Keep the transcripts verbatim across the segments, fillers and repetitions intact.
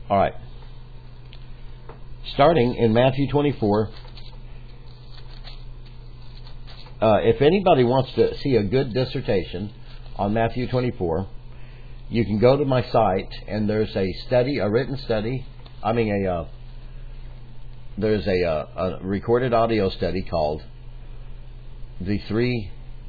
All right. Starting in Matthew twenty-four, uh, if anybody wants to see a good dissertation on Matthew twenty-four, you can go to my site, and there's a study, a written study. I mean, a uh, there's a, uh, a recorded audio study called "The Three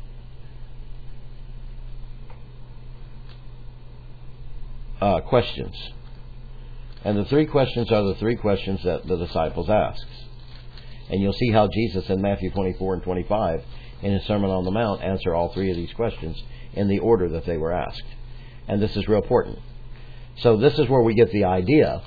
uh, Questions." And the three questions are the three questions that the disciples asked. And you'll see how Jesus in Matthew twenty-four and twenty-five, in his Sermon on the Mount, answer all three of these questions in the order that they were asked. And this is real important. So this is where we get the idea.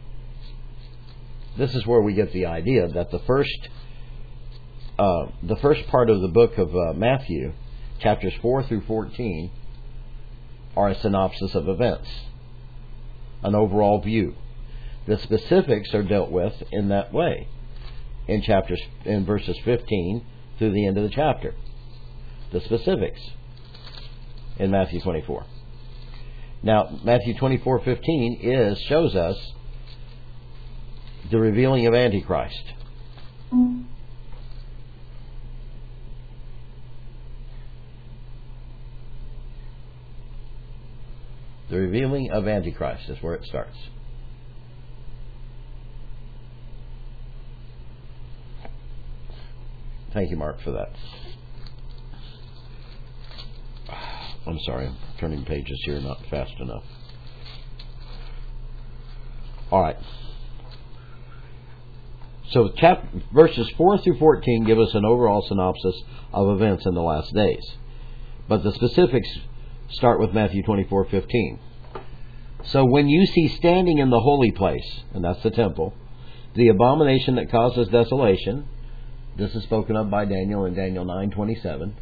This is where we get the idea that the first, uh, the first part of the book of uh, Matthew, chapters four through fourteen, are a synopsis of events, an overall view. The specifics are dealt with in that way in chapters, in verses fifteen through the end of the chapter. The specifics in Matthew twenty-four. Now, Matthew twenty-four fifteen is shows us the revealing of Antichrist. The revealing of Antichrist is where it starts. Thank you, Mark, for that. I'm sorry, I'm turning pages here not fast enough. All right. So chap- verses four through fourteen give us an overall synopsis of events in the last days. But the specifics start with Matthew twenty-four fifteen. So when you see standing in the holy place, and that's the temple, the abomination that causes desolation, this is spoken of by Daniel in Daniel nine twenty-seven.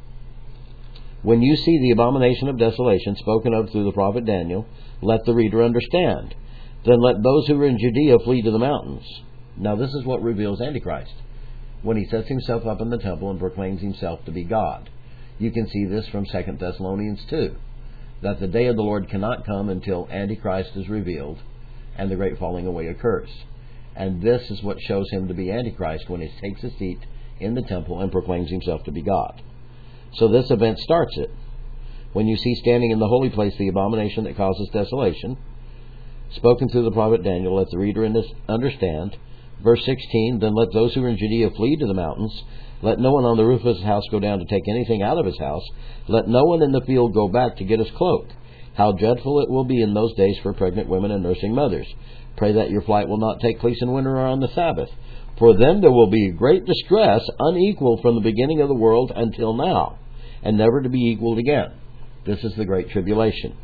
When you see the abomination of desolation spoken of through the prophet Daniel, let the reader understand. Then let those who are in Judea flee to the mountains. Now this is what reveals Antichrist, when he sets himself up in the temple and proclaims himself to be God. You can see this from Second Thessalonians two, that the day of the Lord cannot come until Antichrist is revealed and the great falling away occurs. And this is what shows him to be Antichrist, when he takes his seat in the temple and proclaims himself to be God. So this event starts it. When you see standing in the holy place the abomination that causes desolation, spoken through the prophet Daniel, let the reader understand. Verse sixteen, then let those who are in Judea flee to the mountains. Let no one on the roof of his house go down to take anything out of his house. Let no one in the field go back to get his cloak. How dreadful it will be in those days for pregnant women and nursing mothers. Pray that your flight will not take place in winter or on the Sabbath. For then there will be great distress, unequaled from the beginning of the world until now, and never to be equaled again. This is the Great Tribulation.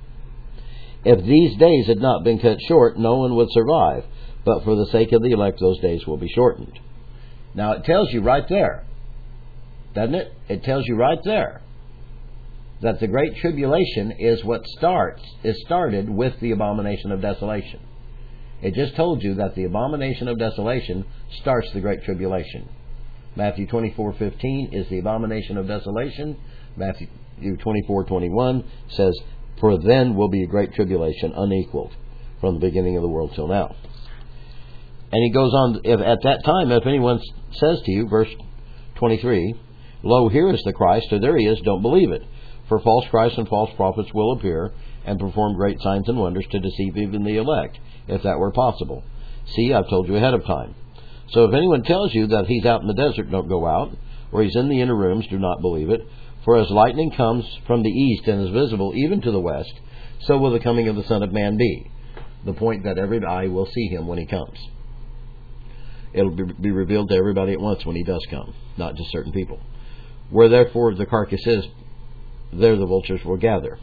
If these days had not been cut short, no one would survive. But for the sake of the elect, those days will be shortened. Now it tells you right there, doesn't it? It tells you right there that the Great Tribulation is what starts, is started with the abomination of desolation. It just told you that the abomination of desolation starts the Great Tribulation. Matthew twenty-four fifteen is the abomination of desolation. Matthew twenty-four twenty-one says, for then will be a great tribulation unequaled from the beginning of the world till now. And he goes on, if at that time, if anyone says to you, verse twenty-three, lo, here is the Christ, or there he is, don't believe it. For false Christs and false prophets will appear and perform great signs and wonders to deceive even the elect, if that were possible. See, I've told you ahead of time. So if anyone tells you that he's out in the desert, don't go out, or he's in the inner rooms, do not believe it. For as lightning comes from the east and is visible even to the west, so will the coming of the Son of Man be. The point that every eye will see him when he comes. It'll be revealed to everybody at once when he does come, not just certain people. Where therefore the carcass is, there the vultures will gather.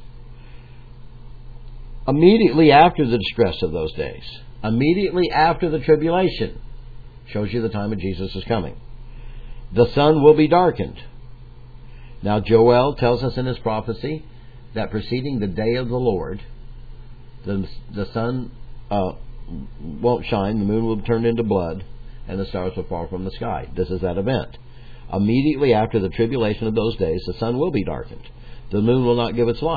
Immediately after the distress of those days, immediately after the tribulation, shows you the time of Jesus is coming. The sun will be darkened. Now Joel tells us in his prophecy that preceding the day of the Lord, the, the sun uh, won't shine, the moon will turn into blood, and the stars will fall from the sky. This is that event. Immediately after the tribulation of those days, the sun will be darkened. The moon will not give its light.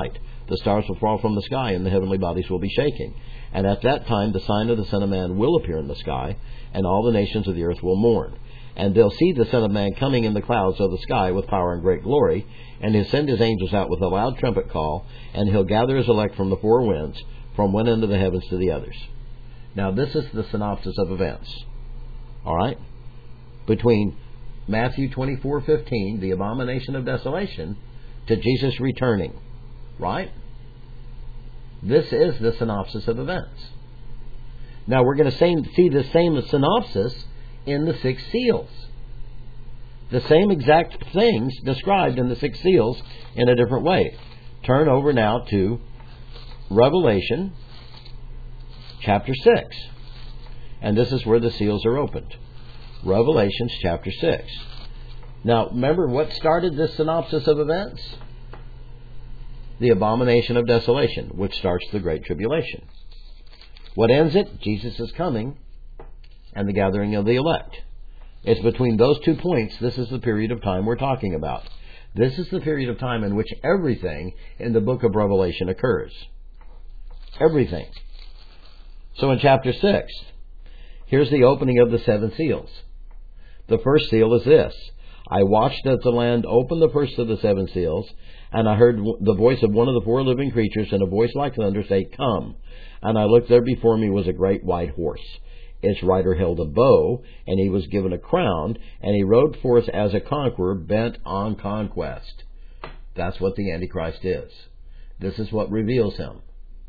The stars will fall from the sky, and the heavenly bodies will be shaking. And at that time the sign of the Son of Man will appear in the sky, and all the nations of the earth will mourn. And they'll see the Son of Man coming in the clouds of the sky with power and great glory, and he'll send his angels out with a loud trumpet call, and he'll gather his elect from the four winds, from one end of the heavens to the others. Now this is the synopsis of events. All right? Between Matthew twenty-four fifteen, the abomination of desolation, to Jesus returning. Right? This is the synopsis of events. Now we're going to see the same synopsis in the six seals. The same exact things described in the six seals in a different way. Turn over now to Revelation chapter six. And this is where the seals are opened. Revelation chapter six. Now, remember what started this synopsis of events? The abomination of desolation, which starts the Great Tribulation. What ends it? Jesus is coming and the gathering of the elect. It's between those two points, this is the period of time we're talking about. This is the period of time in which everything in the book of Revelation occurs. Everything. So in chapter six, here's the opening of the seven seals. The first seal is this. I watched as the land opened the first of the seven seals, and I heard the voice of one of the four living creatures, and a voice like thunder say, Come. And I looked, there before me was a great white horse. Its rider held a bow, and he was given a crown, and he rode forth as a conqueror bent on conquest. That's what the Antichrist is. This is what reveals him.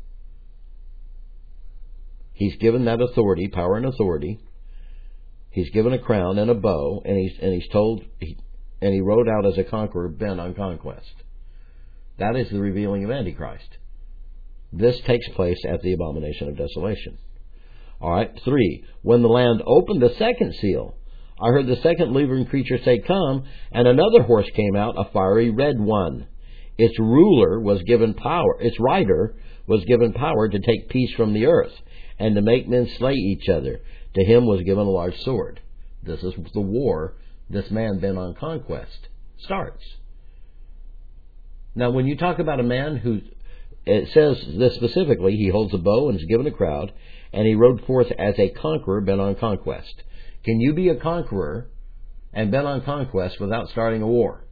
He's given that authority, power and authority. He's given a crown and a bow, and he's and he's told, he, and he rode out as a conqueror bent on conquest. That is the revealing of Antichrist. This takes place at the abomination of desolation. All right, three. When the land opened the second seal, I heard the second living creature say, Come, and another horse came out, a fiery red one. Its ruler was given power, its rider was given power to take peace from the earth, and to make men slay each other. To him was given a large sword. This is the war this man bent on conquest starts. Now, when you talk about a man who, it says this specifically, he holds a bow and is given a crowd, and he rode forth as a conqueror bent on conquest. Can you be a conqueror and bent on conquest without starting a war?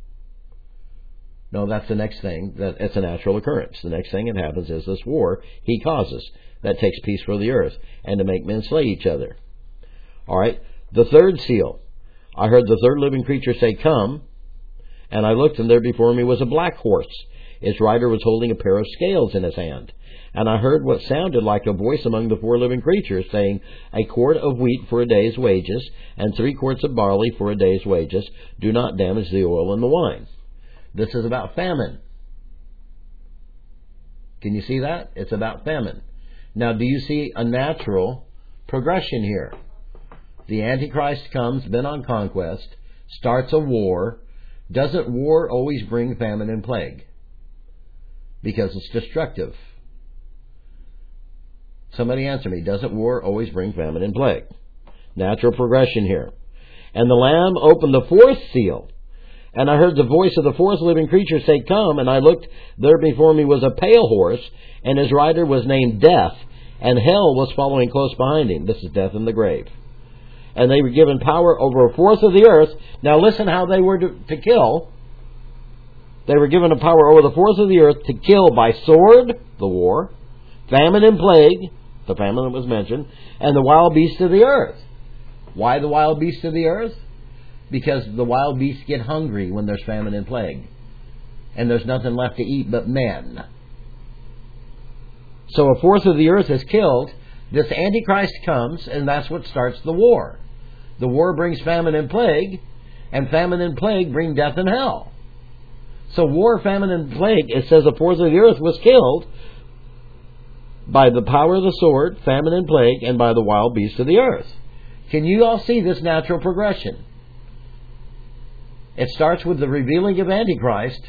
No, that's the next thing. That it's a natural occurrence. The next thing that happens is this war he causes that takes peace for the earth, and to make men slay each other. All right. The third seal. I heard the third living creature say, Come. And I looked, and there before me was a black horse. Its rider was holding a pair of scales in his hand. And I heard what sounded like a voice among the four living creatures, saying, A quart of wheat for a day's wages, and three quarts of barley for a day's wages. Do not damage the oil and the wine. This is about famine. Can you see that? It's about famine. Now, do you see a natural progression here? The Antichrist comes, bent on conquest, starts a war. Doesn't war always bring famine and plague? Because it's destructive. Somebody answer me. Doesn't war always bring famine and plague? Natural progression here. And the Lamb opened the fourth seal. And I heard the voice of the fourth living creature say, Come. And I looked, there before me was a pale horse, and his rider was named Death, and hell was following close behind him. This is death in the grave. And they were given power over a fourth of the earth. Now listen how they were to, to kill. They were given a power over the fourth of the earth to kill by sword, the war, famine and plague, the famine that was mentioned, and the wild beasts of the earth. Why the wild beasts of the earth? Because the wild beasts get hungry when there's famine and plague. And there's nothing left to eat but men. So a fourth of the earth is killed. This Antichrist comes, and that's what starts the war. The war brings famine and plague, and famine and plague bring death and hell. So war, famine, and plague, it says a fourth of the earth was killed by the power of the sword, famine and plague, and by the wild beasts of the earth. Can you all see this natural progression? It starts with the revealing of Antichrist,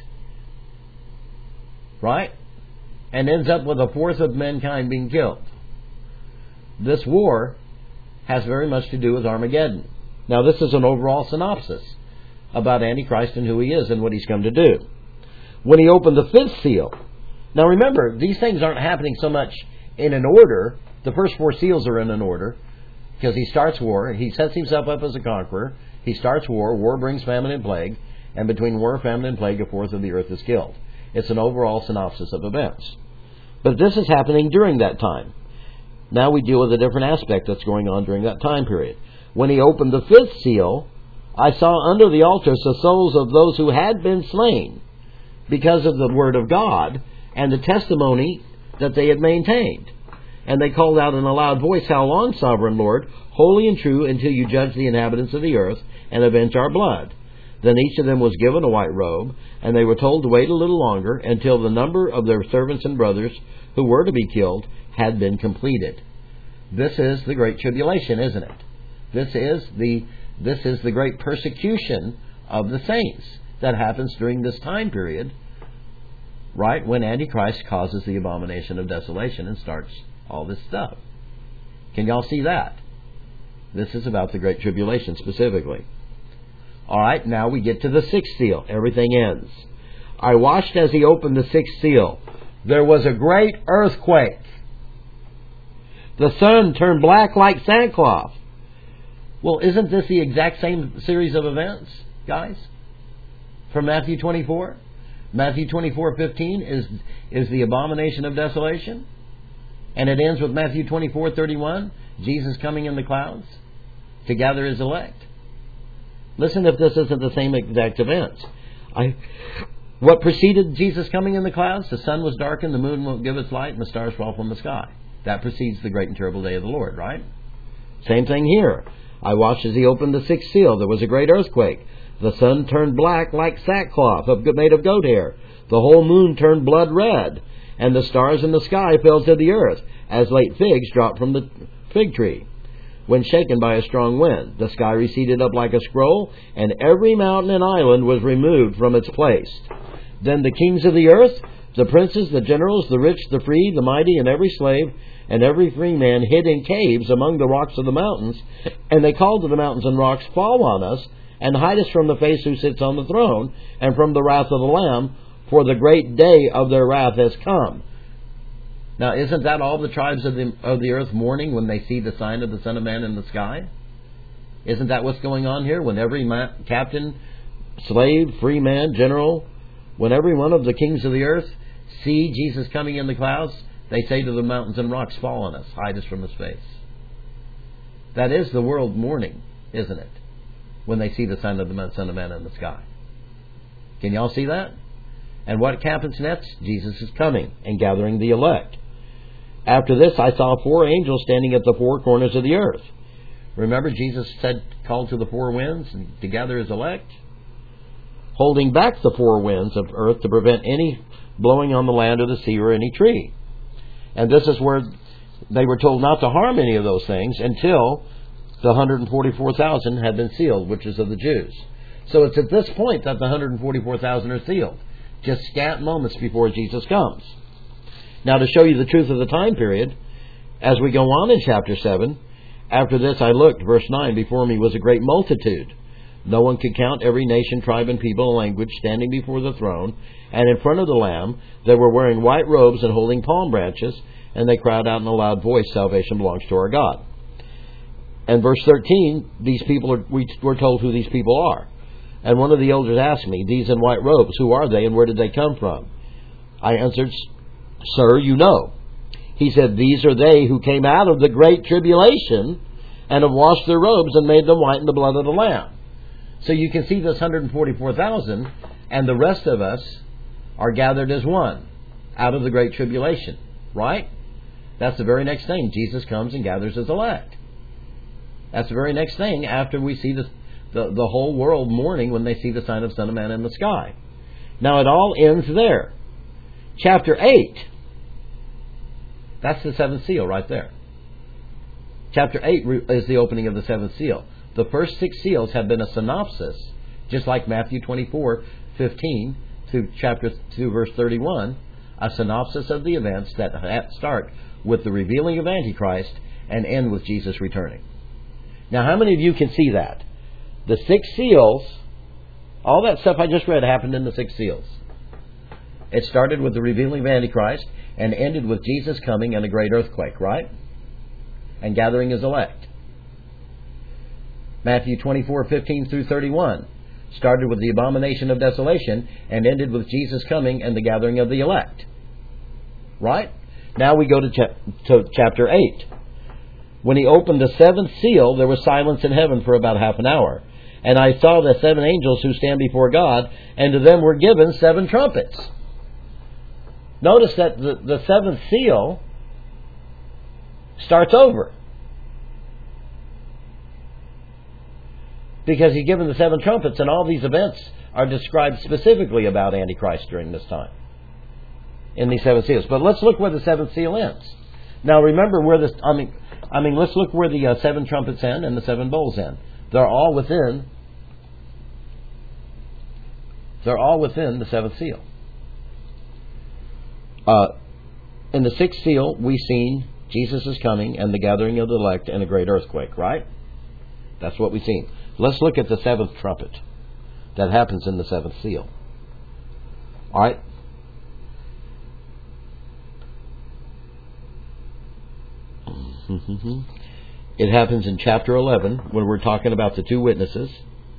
right? And ends up with a fourth of mankind being killed. This war has very much to do with Armageddon. Now, this is an overall synopsis about Antichrist and who he is and what he's come to do. When he opened the fifth seal, Now remember, these things aren't happening so much in an order. The first four seals are in an order because he starts war. He sets himself up as a conqueror. He starts war. War brings famine and plague. And between war, famine, and plague, a fourth of the earth is killed. It's an overall synopsis of events. But this is happening during that time. Now we deal with a different aspect that's going on during that time period. When he opened the fifth seal, I saw under the altar the souls of those who had been slain because of the word of God and the testimony that they had maintained. And they called out in a loud voice, How long, sovereign Lord, holy and true, until you judge the inhabitants of the earth and avenge our blood? Then each of them was given a white robe, and they were told to wait a little longer until the number of their servants and brothers who were to be killed had been completed. This is the great tribulation, isn't it? This is the this is the great persecution of the saints that happens during this time period, right when Antichrist causes the abomination of desolation and starts all this stuff. Can y'all see that? This is about the great tribulation specifically. All right, now we get to the sixth seal. Everything ends. I watched as he opened the sixth seal. There was a great earthquake. The sun turned black like sackcloth. Well, isn't this the exact same series of events, guys? From Matthew twenty-four? Matthew twenty-four fifteen is, is the abomination of desolation. And it ends with Matthew twenty-four thirty-one, Jesus coming in the clouds to gather his elect. Listen if this isn't the same exact events. I, what preceded Jesus coming in the clouds? The sun was darkened, the moon won't give its light, and the stars fall from the sky. That precedes the great and terrible day of the Lord, right? Same thing here. I watched as he opened the sixth seal. There was a great earthquake. The sun turned black like sackcloth made of goat hair. The whole moon turned blood red, and the stars in the sky fell to the earth, as late figs dropped from the fig tree. When shaken by a strong wind, the sky receded up like a scroll, and every mountain and island was removed from its place. Then the kings of the earth, the princes, the generals, the rich, the free, the mighty, and every slave, and every free man hid in caves among the rocks of the mountains, and they called to the mountains and rocks, Fall on us, and hide us from the face who sits on the throne, and from the wrath of the Lamb, for the great day of their wrath has come. Now, isn't that all the tribes of the of the earth mourning when they see the sign of the Son of Man in the sky? Isn't that what's going on here? When every ma- captain, slave, free man, general, when every one of the kings of the earth see Jesus coming in the clouds, they say to the mountains and rocks, Fall on us, hide us from his face. That is the world mourning, isn't it? When they see the sign of the Son of Man in the sky. Can y'all see that? And what happens next? Jesus is coming and gathering the elect. After this, I saw four angels standing at the four corners of the earth. Remember, Jesus said, called to the four winds to gather his elect? Holding back the four winds of earth to prevent any blowing on the land or the sea or any tree. And this is where they were told not to harm any of those things until the one hundred forty-four thousand had been sealed, which is of the Jews. So it's at this point that the one hundred forty-four thousand are sealed. Just scant moments before Jesus comes. Now, to show you the truth of the time period, as we go on in chapter seven, after this I looked, verse nine, before me was a great multitude. No one could count, every nation, tribe, and people and language standing before the throne, and in front of the Lamb they were wearing white robes and holding palm branches, and they cried out in a loud voice, Salvation belongs to our God. And verse thirteen, these people are, we were told who these people are. And one of the elders asked me, These in white robes, who are they and where did they come from? I answered, Sir, you know. He said, These are they who came out of the great tribulation and have washed their robes and made them white in the blood of the Lamb. So you can see this one hundred forty-four thousand, and the rest of us are gathered as one out of the great tribulation. Right? That's the very next thing. Jesus comes and gathers his elect. That's the very next thing after we see the, the, the whole world mourning when they see the sign of Son of Man in the sky. Now it all ends there. Chapter eight. That's the seventh seal right there. Chapter eight is the opening of the seventh seal. The first six seals have been a synopsis, just like Matthew twenty-four fifteen through chapter two, verse thirty-one, a synopsis of the events that start with the revealing of Antichrist and end with Jesus returning. Now, how many of you can see that? The six seals, all that stuff I just read happened in the six seals. It started with the revealing of Antichrist and ended with Jesus coming and a great earthquake, right? And gathering His elect. Matthew twenty-four, fifteen through thirty-one started with the abomination of desolation and ended with Jesus coming and the gathering of the elect. Right? Now we go to, cha- to chapter eight. When He opened the seventh seal, there was silence in heaven for about half an hour. And I saw the seven angels who stand before God, and to them were given seven trumpets. Notice that the, the seventh seal starts over. Because He's given the seven trumpets, and all these events are described specifically about Antichrist during this time. In these seven seals. But let's look where the seventh seal ends. Now remember where this, I mean, I mean, let's look where the uh, seven trumpets end and the seven bowls end. They're all within, they're all within the seventh seal. Uh, in the sixth seal, we've seen Jesus is coming and the gathering of the elect and a great earthquake, right? That's what we've seen. Let's look at the seventh trumpet that happens in the seventh seal. All right? It happens in chapter eleven when we're talking about the two witnesses.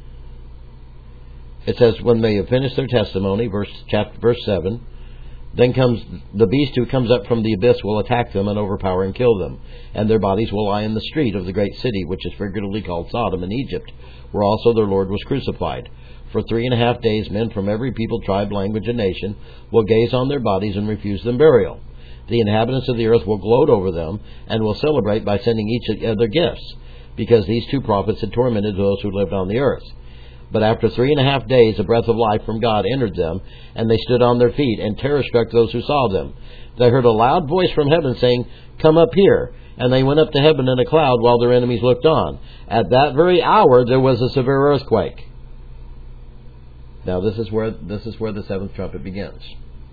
It says, when they have finished their testimony, verse chapter verse seven, then comes the beast who comes up from the abyss will attack them and overpower and kill them, and their bodies will lie in the street of the great city, which is figuratively called Sodom in Egypt, where also their Lord was crucified. For three and a half days men from every people, tribe, language, and nation will gaze on their bodies and refuse them burial. The inhabitants of the earth will gloat over them and will celebrate by sending each other gifts, because these two prophets had tormented those who lived on the earth. But after three and a half days, a breath of life from God entered them, and they stood on their feet, and terror struck those who saw them. They heard a loud voice from heaven saying, "Come up here." And they went up to heaven in a cloud while their enemies looked on. At that very hour there was a severe earthquake. Now this is where this is where the seventh trumpet begins.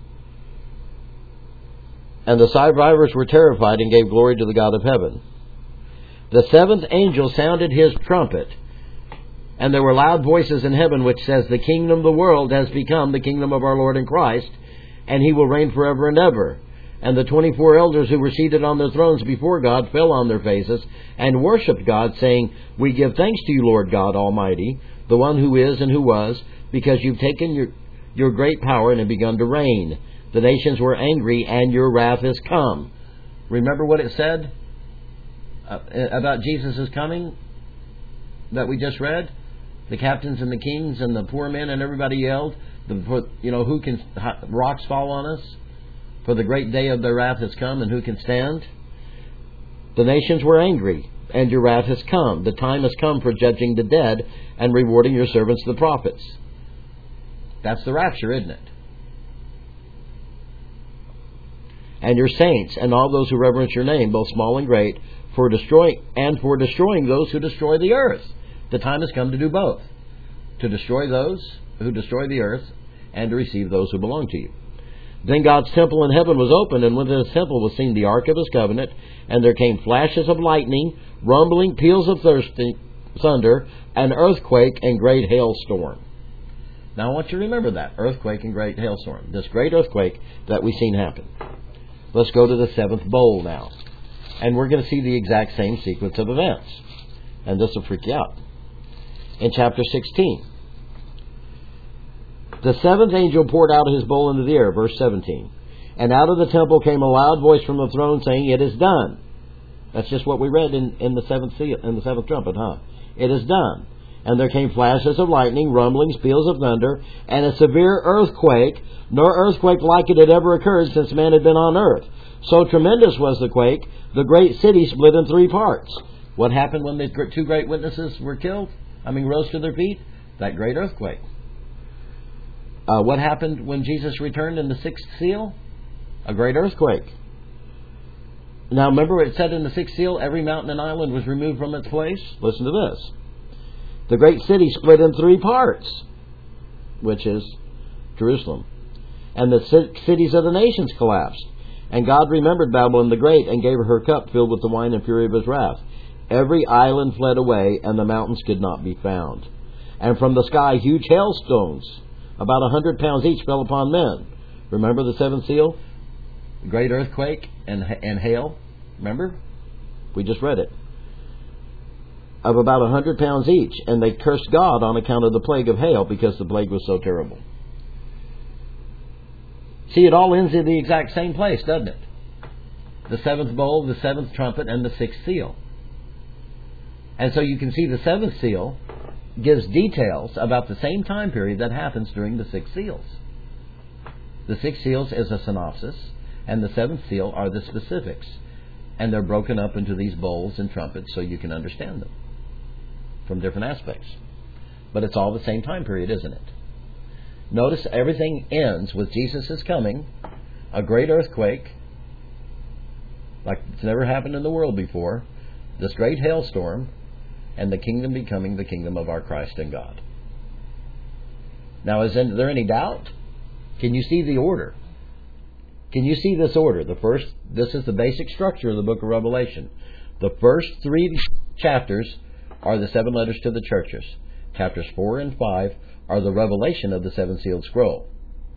And the survivors were terrified and gave glory to the God of heaven. The seventh angel sounded his trumpet, and there were loud voices in heaven which says, "The kingdom of the world has become the kingdom of our Lord and Christ, and He will reign forever and ever." And the twenty-four elders who were seated on their thrones before God fell on their faces and worshipped God, saying, "We give thanks to you, Lord God Almighty, the one who is and who was, because you've taken your, your great power and have begun to reign. The nations were angry, and your wrath is come." Remember what it said uh, about Jesus' coming that we just read? The captains and the kings and the poor men and everybody yelled, the, you know, who can, rocks fall on us? For the great day of their wrath has come, and who can stand? The nations were angry, and your wrath has come. The time has come for judging the dead and rewarding your servants the prophets. That's the rapture, isn't it? And your saints and all those who reverence your name, both small and great, for destroying and for destroying those who destroy the earth. The time has come to do both. To destroy those who destroy the earth and to receive those who belong to you. Then God's temple in heaven was opened, and within His temple was seen the ark of His covenant, and there came flashes of lightning, rumbling, peals of thirsty, thunder, an earthquake, and great hailstorm. Now I want you to remember that. Earthquake and great hailstorm. This great earthquake that we've seen happen. Let's go to the seventh bowl now. And we're going to see the exact same sequence of events. And this will freak you out. In chapter sixteen. The seventh angel poured out his bowl into the air, verse seventeen. And out of the temple came a loud voice from the throne saying, "It is done." That's just what we read in, in the seventh seal, in the seventh trumpet, huh? It is done. And there came flashes of lightning, rumblings, peals of thunder, and a severe earthquake. No earthquake like it had ever occurred since man had been on earth. So tremendous was the quake, the great city split in three parts. What happened when the two great witnesses were killed? I mean, rose to their feet? That great earthquake. Uh, what happened when Jesus returned in the sixth seal? A great earthquake. Now remember it said in the sixth seal, every mountain and island was removed from its place? Listen to this. The great city split in three parts, which is Jerusalem. And the cities of the nations collapsed. And God remembered Babylon the Great and gave her her cup filled with the wine and fury of His wrath. Every island fled away, and the mountains could not be found. And from the sky huge hailstones, about a hundred pounds each, fell upon men. Remember the seventh seal? Great earthquake and and hail. Remember? We just read it. Of about a hundred pounds each, and they cursed God on account of the plague of hail because the plague was so terrible. See, it all ends in the exact same place, doesn't it? The seventh bowl, the seventh trumpet, and the sixth seal. And so you can see the seventh seal gives details about the same time period that happens during the six seals. The six seals is a synopsis, and the seventh seal are the specifics. And they're broken up into these bowls and trumpets so you can understand them from different aspects. But it's all the same time period, isn't it? Notice everything ends with Jesus' coming, a great earthquake, like it's never happened in the world before, this great hailstorm, and the kingdom becoming the kingdom of our Christ and God. Now, is there any doubt? Can you see the order? Can you see this order? The first, this is the basic structure of the book of Revelation. The first three chapters are the seven letters to the churches. Chapters four and five are the revelation of the seven sealed scroll.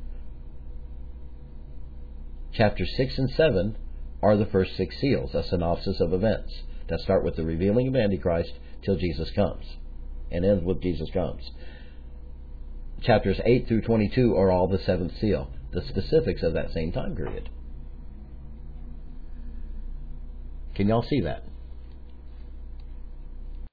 Chapters six and seven are the first six seals, a synopsis of events that start with the revealing of Antichrist till Jesus comes, and ends with Jesus comes. Chapters eight through twenty-two are all the seventh seal, the specifics of that same time period. Can y'all see that?